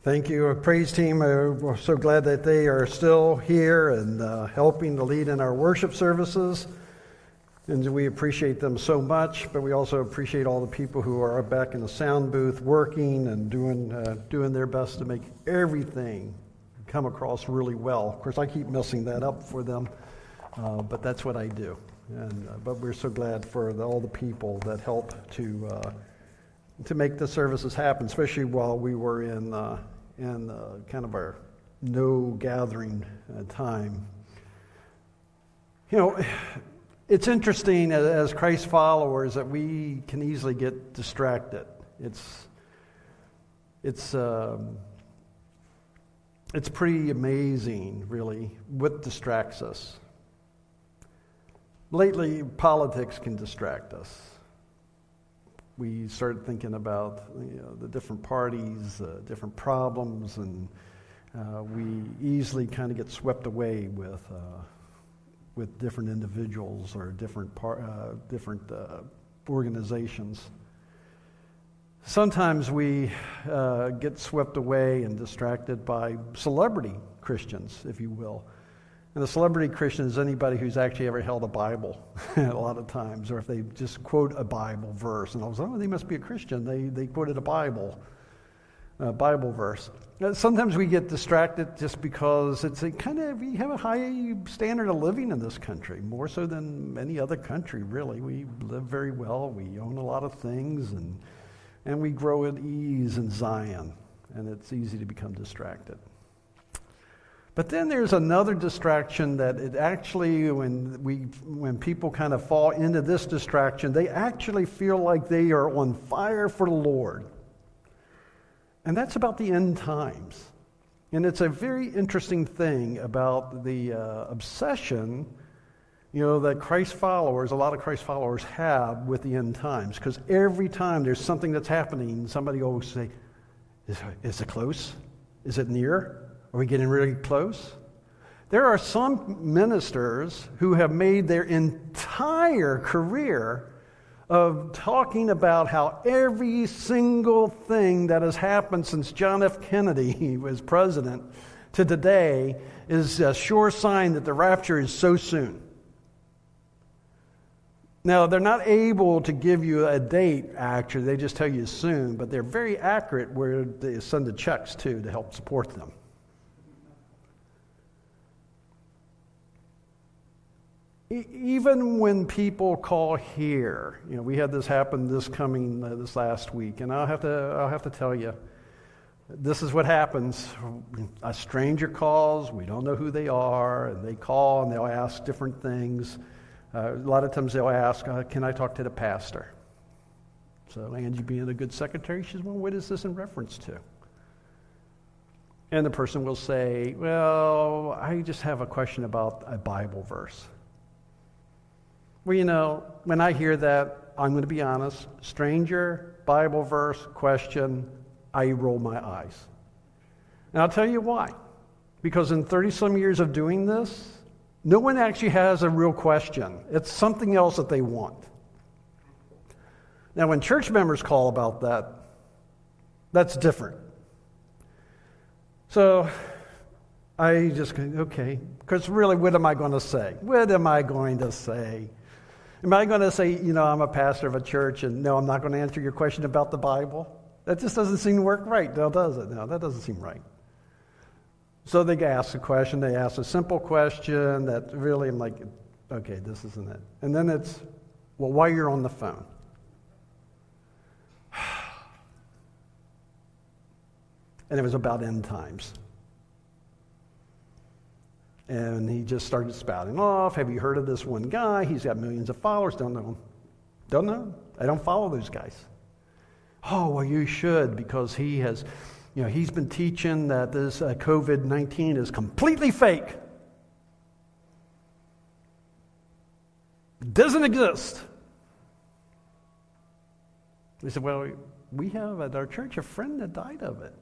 Thank you, praise team. We're so glad that they are still here and helping to lead in our worship services. And we appreciate them so much, but we also appreciate all the people who are back in the sound booth working and doing their best to make everything come across really well. Of course, I keep messing that up for them, but that's what I do. But we're so glad for all the people that help to make the services happen, especially while we were in kind of our no gathering time. You know, it's interesting as Christ followers that we can easily get distracted. It's pretty amazing, really, what distracts us. Lately, politics can distract us. We started thinking about the different parties, different problems, and we easily kind of get swept away with different individuals or different organizations. Sometimes we get swept away and distracted by celebrity Christians, if you will. And a celebrity Christian is anybody who's actually ever held a Bible a lot of times, or if they just quote a Bible verse. And I was like, oh, they must be a Christian. They quoted a Bible verse. Sometimes we get distracted just because we have a high standard of living in this country, more so than any other country, really. We live very well. We own a lot of things, and we grow at ease in Zion, and it's easy to become distracted. But then there's another distraction that it actually, when people kind of fall into this distraction, they actually feel like they are on fire for the Lord. And that's about the end times. And it's a very interesting thing about the obsession, that a lot of Christ followers have with the end times. Because every time there's something that's happening, somebody always say, is it close? Is it near? Are we getting really close? There are some ministers who have made their entire career of talking about how every single thing that has happened since John F. Kennedy was president to today is a sure sign that the rapture is so soon. Now, they're not able to give you a date, actually. They just tell you soon, but they're very accurate where they send the checks, to help support them. Even when people call here, we had this happen this last week, and I'll have to tell you, this is what happens. A stranger calls, we don't know who they are, and they call and they'll ask different things. A lot of times they'll ask, can I talk to the pastor? So Angie, being a good secretary, she says, well, what is this in reference to? And the person will say, well, I just have a question about a Bible verse. Well, when I hear that, I'm going to be honest, stranger, Bible verse, question, I roll my eyes. And I'll tell you why. Because in 30-some years of doing this, no one actually has a real question. It's something else that they want. Now, when church members call about that, that's different. So I just go, okay, because really, what am I going to say? What am I going to say? Am I going to say, I'm a pastor of a church, and no, I'm not going to answer your question about the Bible? That just doesn't seem to work right, now, does it? No, that doesn't seem right. So they ask a question. They ask a simple question that really, I'm like, okay, this isn't it. And then it's, well, while you're on the phone. And it was about end times. And he just started spouting off. Have you heard of this one guy? He's got millions of followers. Don't know him. Don't know. I don't follow those guys. Oh, well, you should, because he has, he's been teaching that this COVID-19 is completely fake. It doesn't exist. We said, well, we have at our church a friend that died of it.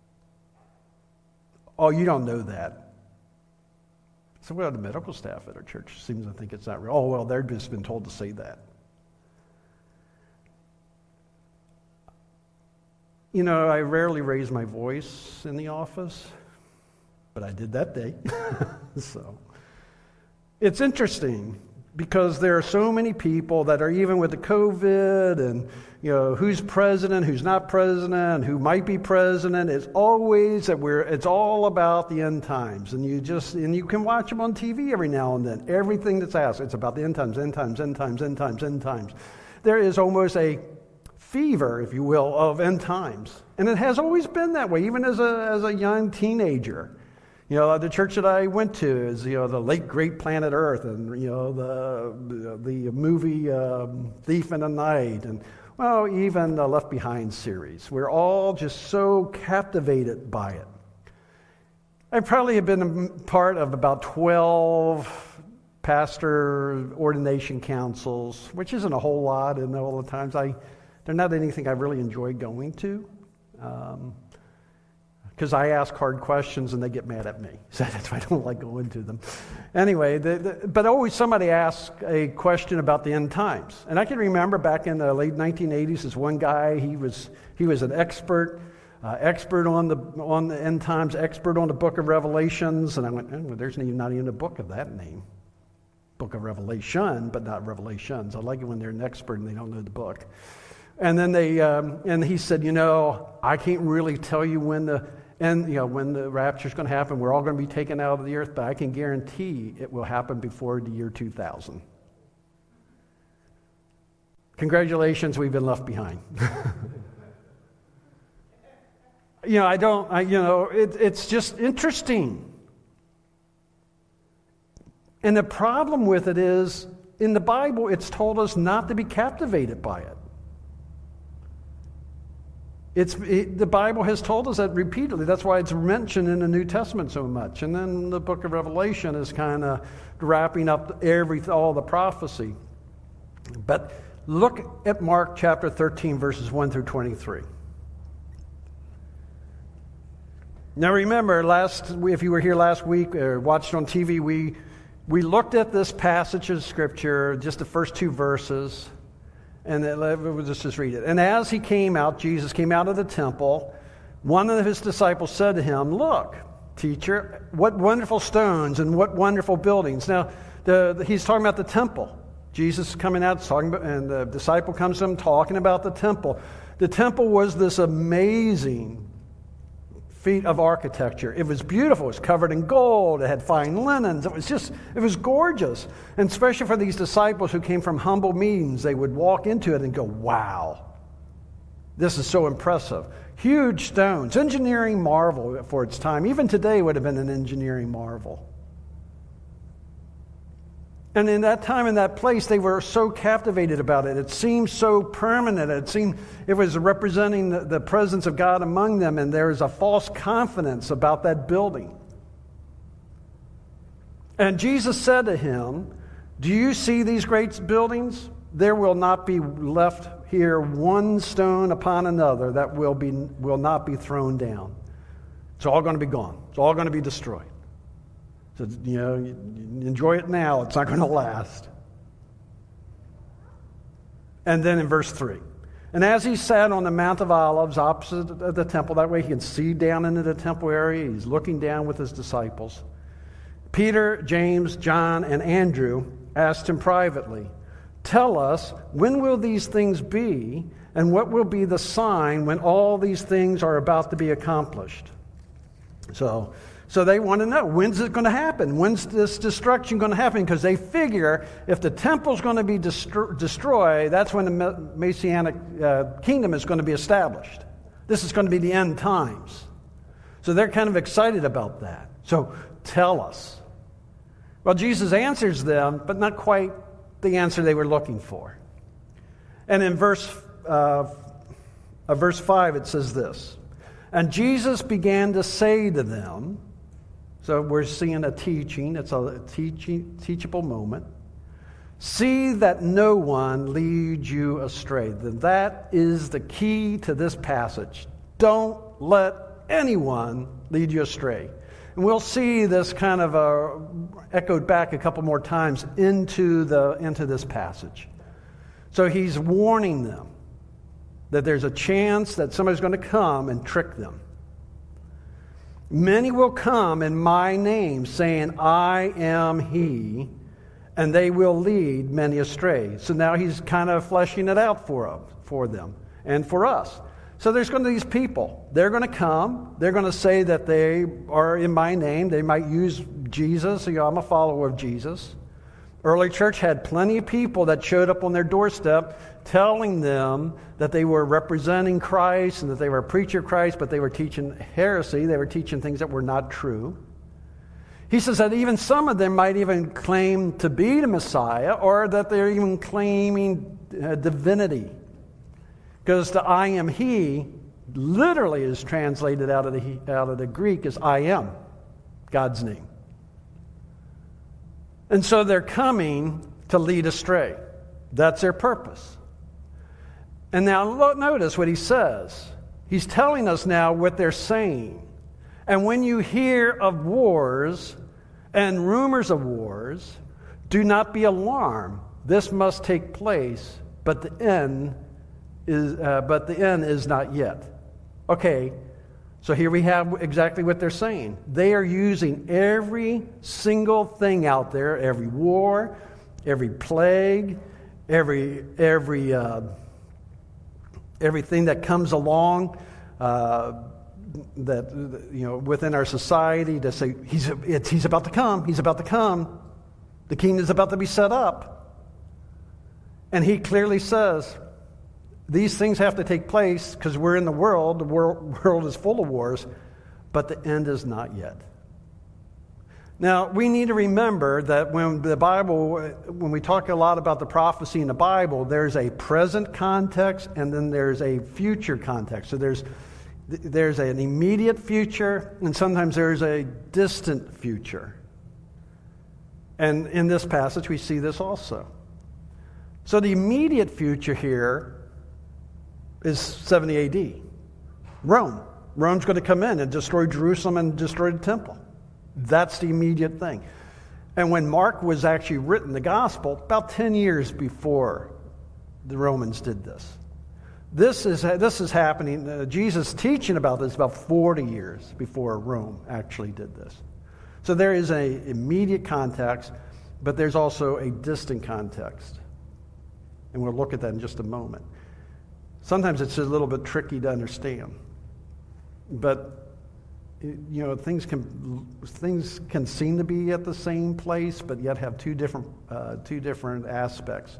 Oh, you don't know that. So, well, the medical staff at our church seems to think it's not real. Oh, well, they've just been told to say that. I rarely raise my voice in the office, but I did that day. So it's interesting because there are so many people that are, even with the COVID and, who's president, who's not president, who might be president. It's always it's all about the end times. And you can watch them on TV every now and then. Everything that's asked, it's about the end times, end times, end times, end times, end times. There is almost a fever, if you will, of end times. And it has always been that way, even as a young teenager. The church that I went to is, the late great planet Earth, and, the movie Thief in the Night, and, even the Left Behind series. We're all just so captivated by it. I probably have been a part of about 12 pastor ordination councils, which isn't a whole lot, and all the times they're not anything I really enjoy going to. Because I ask hard questions and they get mad at me. So that's why I don't like going to them. Anyway, but always somebody asks a question about the end times. And I can remember back in the late 1980s, this one guy, he was an expert on the end times, expert on the book of Revelations. And I went, there's not even a book of that name. Book of Revelation, but not Revelations. I like it when they're an expert and they don't know the book. And then and he said, I can't really tell you when the rapture is going to happen. We're all going to be taken out of the earth, but I can guarantee it will happen before the year 2000. Congratulations, we've been left behind. It's just interesting. And the problem with it is, in the Bible, it's told us not to be captivated by it. The Bible has told us that repeatedly. That's why it's mentioned in the New Testament so much. And then the book of Revelation is kind of wrapping up all the prophecy. But look at Mark chapter 13, verses 1 through 23. Now remember, if you were here last week or watched on TV, we looked at this passage of Scripture, just the first two verses. And let's just read it. And as Jesus came out of the temple, one of his disciples said to him, "Look, teacher, what wonderful stones and what wonderful buildings." Now, he's talking about the temple. Jesus is coming out, and the disciple comes to him talking about the temple. The temple was this amazing feat of architecture. It was beautiful. It was covered in gold. It had fine linens. It was gorgeous. And especially for these disciples who came from humble means, they would walk into it and go, wow, this is so impressive. Huge stones, engineering marvel for its time. Even today would have been an engineering marvel. And in that time, in that place, they were so captivated about it. It seemed so permanent. It was representing the presence of God among them, and there is a false confidence about that building. And Jesus said to him, "Do you see these great buildings? There will not be left here one stone upon another that will not be thrown down." It's all going to be gone. It's all going to be destroyed. So, enjoy it now. It's not going to last. And then in verse 3, and as he sat on the Mount of Olives opposite the temple, that way he can see down into the temple area. He's looking down with his disciples. Peter, James, John, and Andrew asked him privately, "Tell us, when will these things be, and what will be the sign when all these things are about to be accomplished?" So they want to know, when's it going to happen? When's this destruction going to happen? Because they figure if the temple's going to be destroyed, that's when the Messianic kingdom is going to be established. This is going to be the end times. So they're kind of excited about that. So tell us. Well, Jesus answers them, but not quite the answer they were looking for. And in verse 5, it says this, "And Jesus began to say to them," so we're seeing a teaching. It's a teachable moment. "See that no one leads you astray." That is the key to this passage. Don't let anyone lead you astray. And we'll see this kind of echoed back a couple more times into this passage. So he's warning them. that there's a chance that somebody's going to come and trick them. Many will come in my name, saying, I am he, and they will lead many astray. So now he's kind of fleshing it out for them and for us. So there's going to be these people. They're going to come. They're going to say that they are in my name. They might use Jesus. I'm a follower of Jesus. Early church had plenty of people that showed up on their doorstep telling them that they were representing Christ and that they were a preacher of Christ, but they were teaching heresy. They were teaching things that were not true. He says that even some of them might even claim to be the Messiah, or that they're even claiming divinity. Because the I am he literally is translated out of the Greek as I am, God's name. And so they're coming to lead astray. That's their purpose. And now notice what he says. He's telling us now what they're saying. And when you hear of wars and rumors of wars, do not be alarmed. This must take place, but the end is not yet. Okay, so here we have exactly what they're saying. They are using every single thing out there, every war, every plague, everything that comes along within our society to say he's about to come. He's about to come. The kingdom is about to be set up, and he clearly says these things have to take place because we're in the world. The world is full of wars, but the end is not yet. Now, we need to remember that when we talk a lot about the prophecy in the Bible, there's a present context and then there's a future context. So there's an immediate future and sometimes there's a distant future. And in this passage, we see this also. So the immediate future here is 70 A.D. Rome. Rome's going to come in and destroy Jerusalem and destroy the temple. That's the immediate thing. And when Mark was actually written, the gospel, about 10 years before the Romans did this. This is happening. Jesus teaching about this about 40 years before Rome actually did this. So there is an immediate context, but there's also a distant context. And we'll look at that in just a moment. Sometimes it's a little bit tricky to understand. But, things can seem to be at the same place, but yet have two different aspects.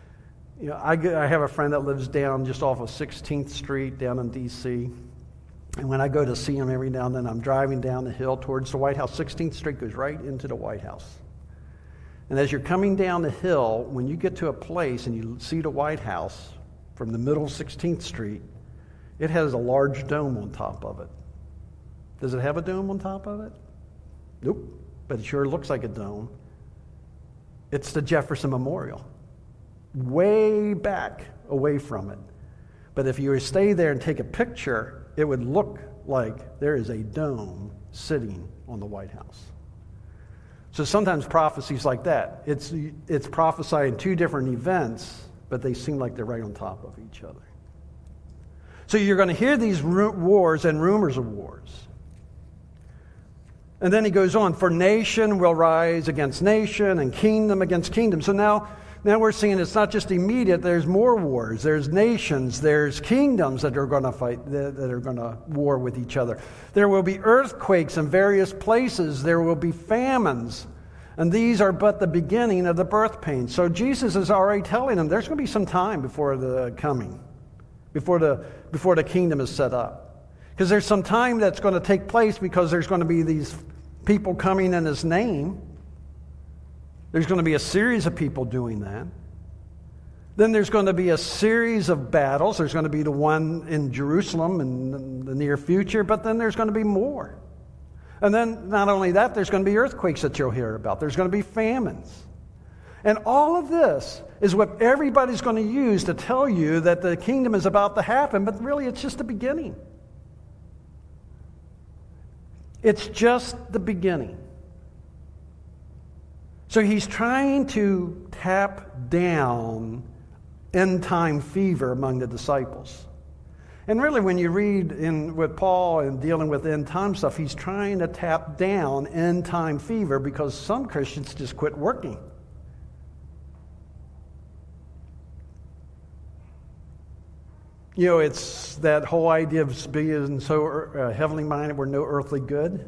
I have a friend that lives down just off of 16th Street down in D.C., and when I go to see him every now and then, I'm driving down the hill towards the White House. 16th Street goes right into the White House. And as you're coming down the hill, when you get to a place and you see the White House from the middle of 16th Street, it has a large dome on top of it. Does it have a dome on top of it? Nope, but it sure looks like a dome. It's the Jefferson Memorial, way back away from it. But if you were to stay there and take a picture, it would look like there is a dome sitting on the White House. So sometimes prophecies like that, it's prophesying two different events, but they seem like they're right on top of each other. So you're going to hear these wars and rumors of wars. And then he goes on, for nation will rise against nation and kingdom against kingdom. So now we're seeing it's not just immediate, there's more wars. There's nations, there's kingdoms that are going to fight, that are going to war with each other. There will be earthquakes in various places. There will be famines. And these are but the beginning of the birth pains. So Jesus is already telling them there's going to be some time before the coming, before the kingdom is set up. Because there's some time that's going to take place because there's going to be these people coming in his name. There's going to be a series of people doing that. Then there's going to be a series of battles. There's going to be the one in Jerusalem in the near future, but then there's going to be more. And then not only that, there's going to be earthquakes that you'll hear about. There's going to be famines. And all of this is what everybody's going to use to tell you that the kingdom is about to happen, but really it's just the beginning. It's just the beginning. So he's trying to tap down end-time fever among the disciples. And really, when you read with Paul and dealing with end time stuff, he's trying to tap down end time fever because some Christians just quit working. You know, it's that whole idea of being so heavenly minded, we're no earthly good.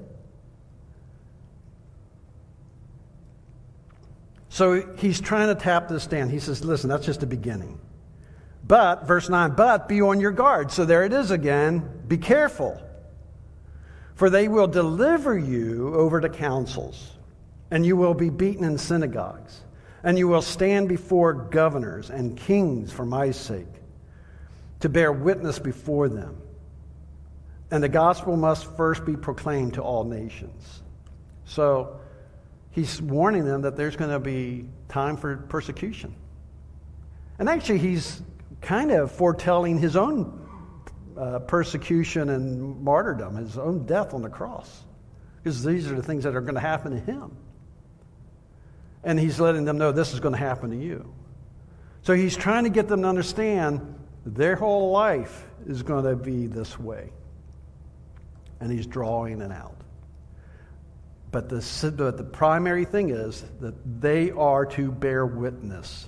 So he's trying to tap this down. He says, listen, that's just the beginning. But, verse 9, but be on your guard. So there it is again. Be careful. For they will deliver you over to councils, and you will be beaten in synagogues, and you will stand before governors and kings for my sake, to bear witness before them. And the gospel must first be proclaimed to all nations. So he's warning them that there's going to be time for persecution. And actually, he's kind of foretelling his own persecution and martyrdom, his own death on the cross. Because these are the things that are going to happen to him. And he's letting them know this is going to happen to you. So he's trying to get them to understand their whole life is going to be this way. And he's drawing it out. But the primary thing is that they are to bear witness.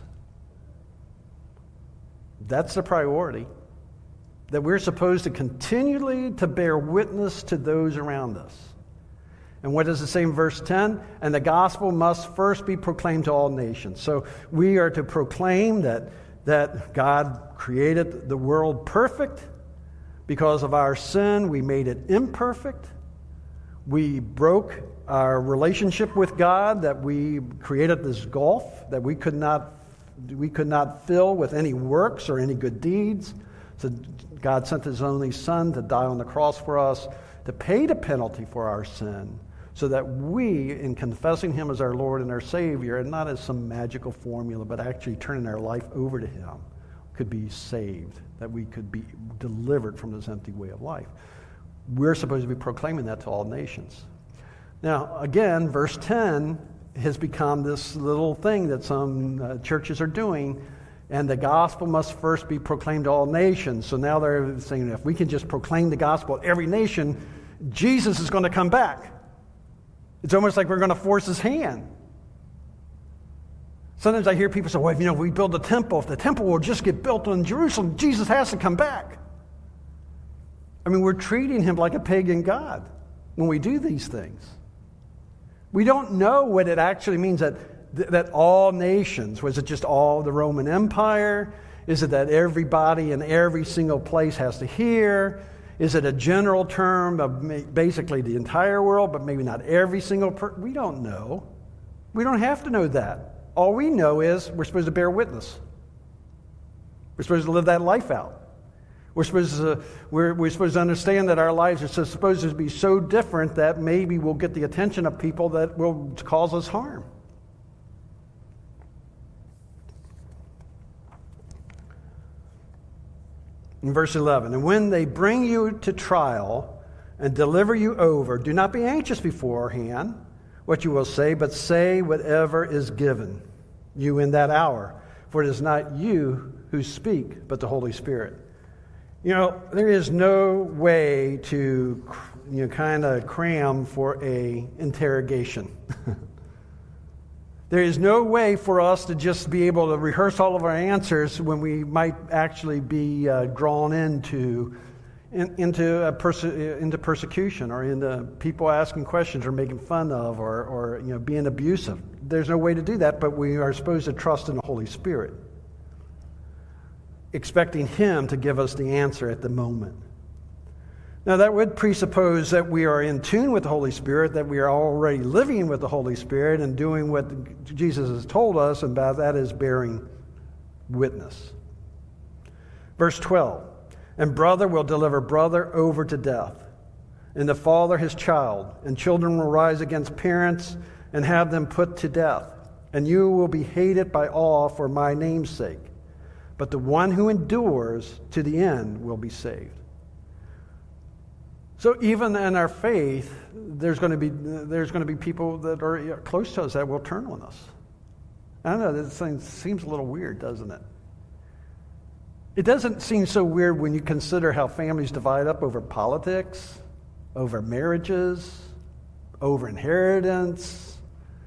That's the priority. That we're supposed to continually to bear witness to those around us. And what does it say in verse 10? And the gospel must first be proclaimed to all nations. So we are to proclaim that God created the world perfect. Because of our sin, we made it imperfect. We broke our relationship with God, that we created this gulf that we could not fill with any works or any good deeds. So God sent his only Son to die on the cross for us, to pay the penalty for our sin, so that we, in confessing him as our Lord and our Savior, and not as some magical formula, but actually turning our life over to him, could be saved, that we could be delivered from this empty way of life. We're supposed to be proclaiming that to all nations. Now, again, verse 10 has become this little thing that some churches are doing, and the gospel must first be proclaimed to all nations. So now they're saying, if we can just proclaim the gospel to every nation, Jesus is going to come back. It's almost like we're going to force his hand. Sometimes I hear people say, well, if we build a temple, if the temple will just get built in Jerusalem, Jesus has to come back. I mean, we're treating him like a pagan god when we do these things. We don't know what it actually means that all nations, was it just all the Roman Empire? Is it that everybody in every single place has to hear? Is it a general term of basically the entire world, but maybe not every single person? We don't know. We don't have to know that. All we know is we're supposed to bear witness. We're supposed to live that life out. We're supposed to understand that our lives are supposed to be so different that maybe we'll get the attention of people that will cause us harm. In verse 11, and when they bring you to trial and deliver you over, do not be anxious beforehand what you will say, but say whatever is given you in that hour. For it is not you who speak, but the Holy Spirit. There is no way to kind of cram for a interrogation. There is no way for us to just be able to rehearse all of our answers when we might actually be drawn into persecution, or into people asking questions or making fun of, or being abusive. There's no way to do that, but we are supposed to trust in the Holy Spirit, expecting him to give us the answer at the moment. Now, that would presuppose that we are in tune with the Holy Spirit, that we are already living with the Holy Spirit and doing what Jesus has told us, and by that is bearing witness. Verse 12, and brother will deliver brother over to death, and the father his child, and children will rise against parents and have them put to death, and you will be hated by all for my name's sake. But the one who endures to the end will be saved. So even in our faith, there's going to be people that are close to us that will turn on us. I don't know, this thing seems a little weird, doesn't it? It doesn't seem so weird when you consider how families divide up over politics, over marriages, over inheritance,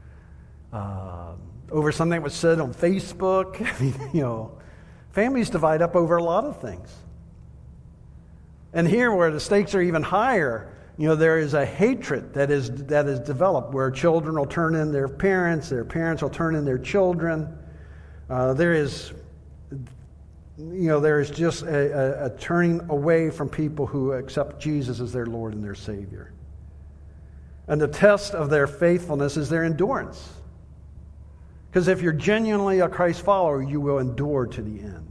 over something that was said on Facebook. I mean, families divide up over a lot of things. And here, where the stakes are even higher, there is a hatred that is developed where children will turn in their parents will turn in their children. There is just a turning away from people who accept Jesus as their Lord and their Savior. And the test of their faithfulness is their endurance. Because if you're genuinely a Christ follower, you will endure to the end.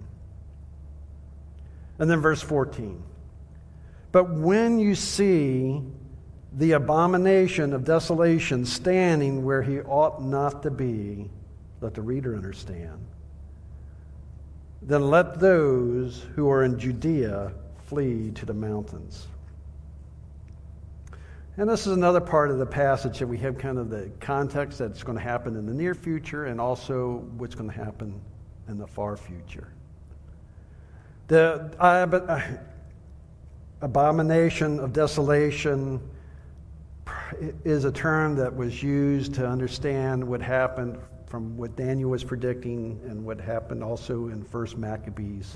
And then verse 14. But when you see the abomination of desolation standing where he ought not to be, let the reader understand, then let those who are in Judea flee to the mountains. And this is another part of the passage that we have kind of the context that's going to happen in the near future and also what's going to happen in the far future. The abomination of desolation is a term that was used to understand what happened from what Daniel was predicting and what happened also in 1 Maccabees.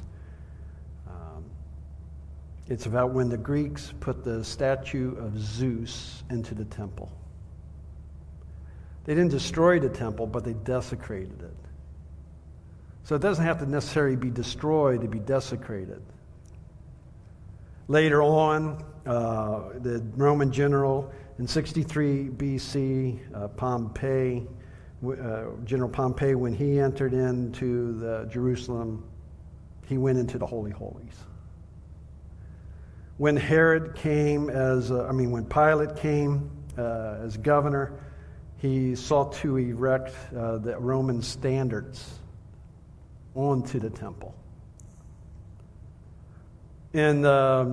It's about when the Greeks put the statue of Zeus into the temple. They didn't destroy the temple, but they desecrated it. So it doesn't have to necessarily be destroyed to be desecrated. Later on, the Roman general in 63 BC, General Pompey, when he entered into Jerusalem, he went into the Holy Holies. When Pilate came as governor, he sought to erect the Roman standards onto the temple. In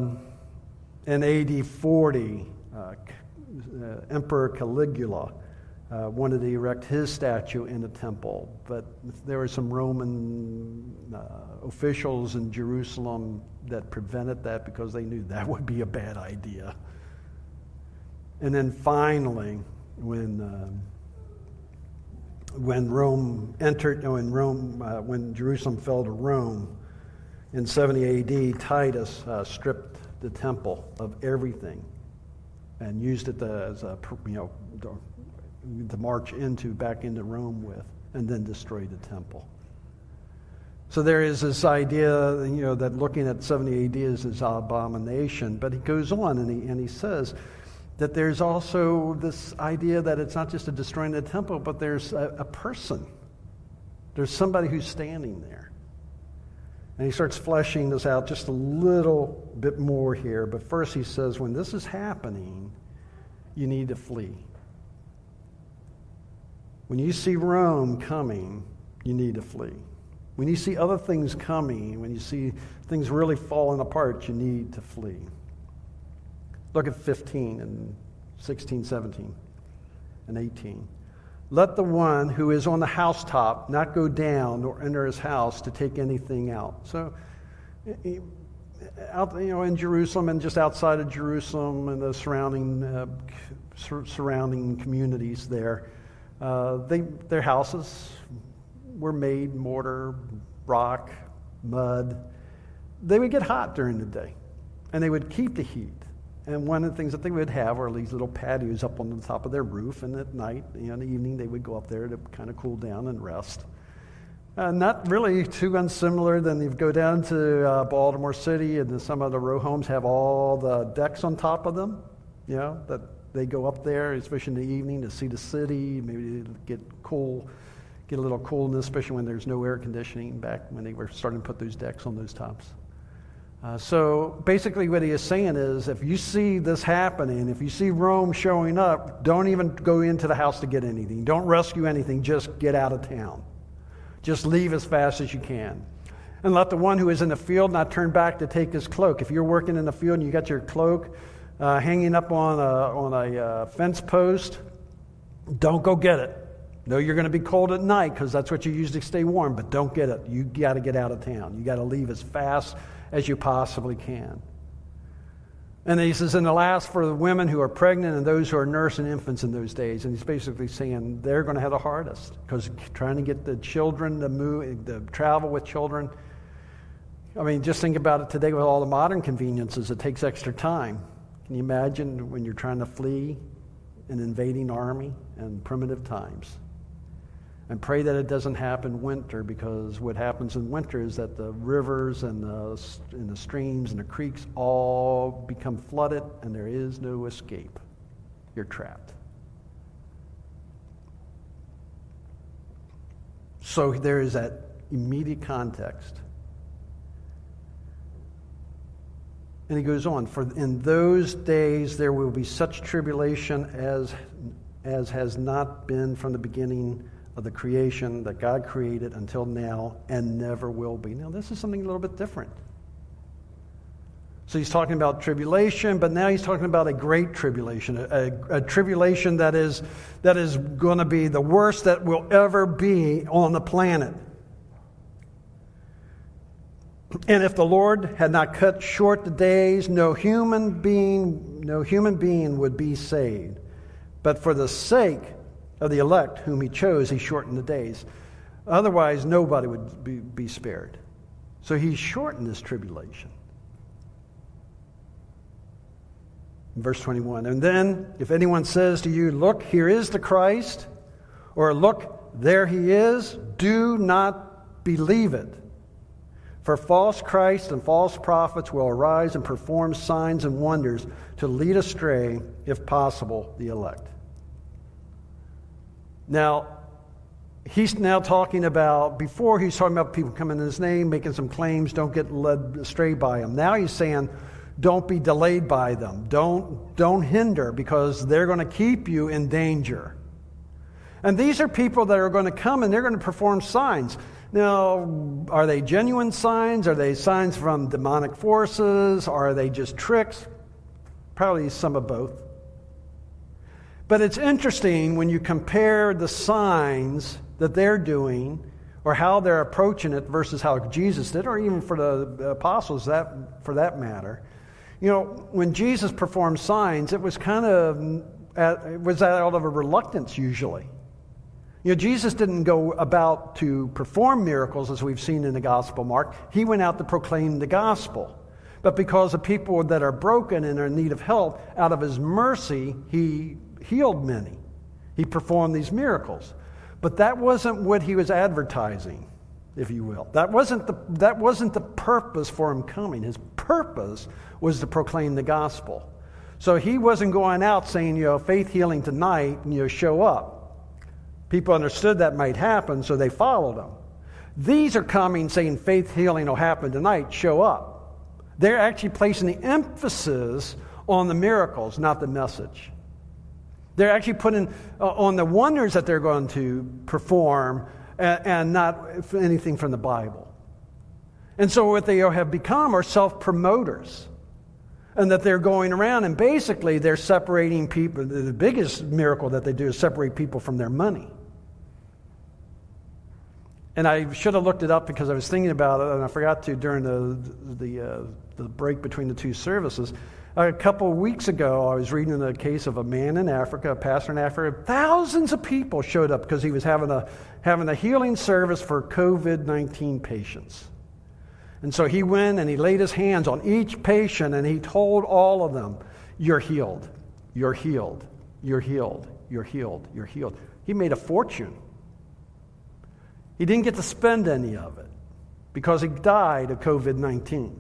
AD 40, Emperor Caligula wanted to erect his statue in the temple, but there were some Roman officials in Jerusalem that prevented that because they knew that would be a bad idea. And then finally, when Jerusalem fell to Rome in 70 AD, Titus stripped the temple of everything and used it to march back into Rome with, and then destroy the temple. So there is this idea, that looking at 70 AD is this abomination. But he goes on and he says that there's also this idea that it's not just a destroying the temple, but there's a person. There's somebody who's standing there. And he starts fleshing this out just a little bit more here. But first he says, when this is happening, you need to flee. When you see Rome coming, you need to flee. When you see other things coming, when you see things really falling apart, you need to flee. Look at 15 and 16, 17, and 18. Let the one who is on the housetop not go down nor enter his house to take anything out. So, in Jerusalem and just outside of Jerusalem and the surrounding communities there, their houses were made mortar, rock, mud. They would get hot during the day, and they would keep the heat. And one of the things that they would have were these little patios up on the top of their roof, and at night, in the evening, they would go up there to kind of cool down and rest. Not really too unsimilar than you go down to Baltimore City, and some of the row homes have all the decks on top of them, that they go up there, especially in the evening, to see the city, maybe get a little coolness, especially when there's no air conditioning back when they were starting to put those decks on those tops. So basically what he is saying is, if you see this happening, if you see Rome showing up, don't even go into the house to get anything. Don't rescue anything. Just get out of town. Just leave as fast as you can. And let the one who is in the field not turn back to take his cloak. If you're working in the field and you got your cloak hanging up on a fence post, don't go get it. No, you're going to be cold at night because that's what you use to stay warm, but don't get it. You got to get out of town. You got to leave as fast as you possibly can. And he says, and the last for the women who are pregnant and those who are nursing infants in those days. And he's basically saying they're going to have the hardest because trying to get the children to move, to travel with children. I mean, just think about it today with all the modern conveniences. It takes extra time. Can you imagine when you're trying to flee an invading army in primitive times? And pray that it doesn't happen winter, because what happens in winter is that the rivers and the streams and the creeks all become flooded and there is no escape. You're trapped. So there is that immediate context. And he goes on, for in those days there will be such tribulation as has not been from the beginning of the creation that God created until now and never will be. Now, this is something a little bit different. So he's talking about tribulation, but now he's talking about a great tribulation, a tribulation that is going to be the worst that will ever be on the planet. And if the Lord had not cut short the days, no human being would be saved. But for the sake of the elect whom he chose, he shortened the days. Otherwise, nobody would be spared. So he shortened this tribulation. Verse 21, and then if anyone says to you, look, here is the Christ, or look, there he is, do not believe it. For false Christs and false prophets will arise and perform signs and wonders to lead astray, if possible, the elect. Now, he's now talking about, before he's talking about people coming in his name, making some claims, don't get led astray by him. Now he's saying, don't be delayed by them. Don't hinder, because they're going to keep you in danger. And these are people that are going to come and they're going to perform signs. Now, are they genuine signs? Are they signs from demonic forces? Are they just tricks? Probably some of both. But it's interesting when you compare the signs that they're doing or how they're approaching it versus how Jesus did, or even for the apostles, for that matter. You know, when Jesus performed signs, it was out of a reluctance usually. You know, Jesus didn't go about to perform miracles as we've seen in the Gospel Mark. He went out to proclaim the gospel. But because of people that are broken and are in need of help, out of his mercy, he healed many. He performed these miracles. But that wasn't what he was advertising, if you will. That wasn't the purpose for him coming. His purpose was to proclaim the gospel. So he wasn't going out saying, you know, faith healing tonight, and you know, show up. People understood that might happen, so they followed him. These are coming saying faith healing will happen tonight, show up. They're actually placing the emphasis on the miracles, not the message. They're actually putting on the wonders that they're going to perform and not anything from the Bible. And so what they have become are self-promoters. And that they're going around and basically they're separating people. The biggest miracle that they do is separate people from their money. And I should have looked it up because I was thinking about it and I forgot to during the break between the two services. A couple of weeks ago, I was reading the case of a man in Africa, a pastor in Africa. Thousands of people showed up because he was having a healing service for COVID-19 patients. And so he went and he laid his hands on each patient and he told all of them, you're healed, you're healed, you're healed, you're healed, you're healed. He made a fortune. He didn't get to spend any of it because he died of COVID-19.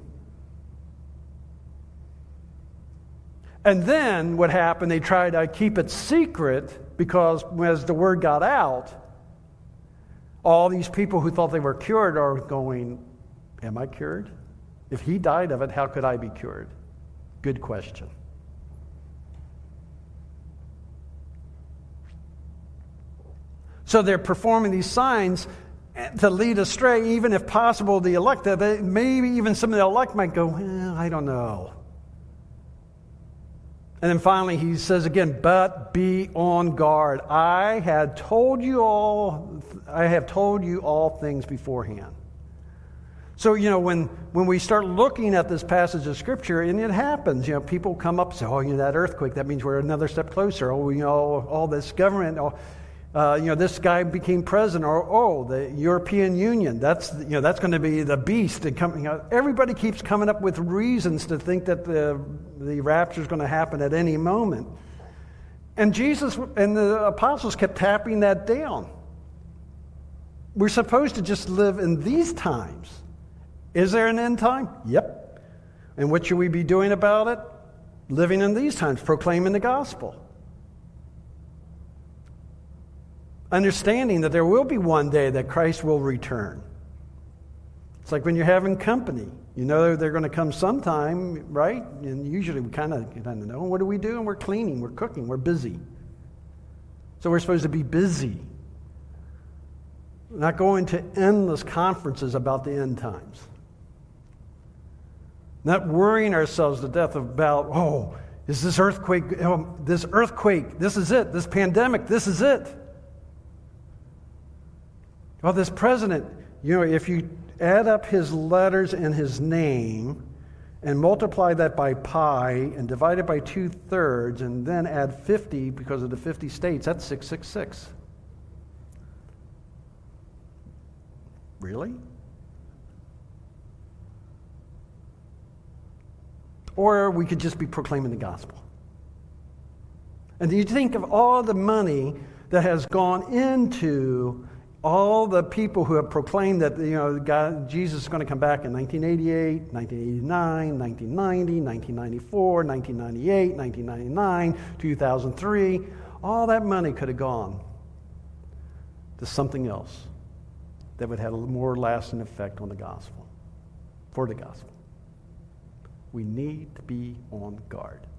And then what happened, they tried to keep it secret because as the word got out, all these people who thought they were cured are going, am I cured? If he died of it, how could I be cured? Good question. So they're performing these signs to lead astray, even if possible, the elect. Maybe even some of the elect might go, I don't know. And then finally he says again, but be on guard. I have told you all things beforehand. So, when we start looking at this passage of Scripture, and it happens, people come up and say, that earthquake, that means we're another step closer. All this government, this guy became president, or the European Union, that's going to be the beast. And coming out. Everybody keeps coming up with reasons to think that the rapture is going to happen at any moment. And Jesus and the apostles kept tapping that down. We're supposed to just live in these times. Is there an end time? Yep. And what should we be doing about it? Living in these times, proclaiming the gospel. Understanding that there will be one day that Christ will return. It's like when you're having company. They're going to come sometime, right? And usually we kind of know. What do we do? And we're cleaning, we're cooking, we're busy. So we're supposed to be busy. Not going to endless conferences about the end times. Not worrying ourselves to death about, is this earthquake, this is it, this pandemic, this is it. Well, this president, if you add up his letters and his name and multiply that by pi and divide it by 2/3 and then add 50 because of the 50 states, that's 666. Really? Or we could just be proclaiming the gospel. And you think of all the money that has gone into all the people who have proclaimed that Jesus is going to come back in 1988, 1989, 1990, 1994, 1998, 1999, 2003. All that money could have gone to something else that would have a more lasting effect on the gospel, for the gospel. We need to be on guard.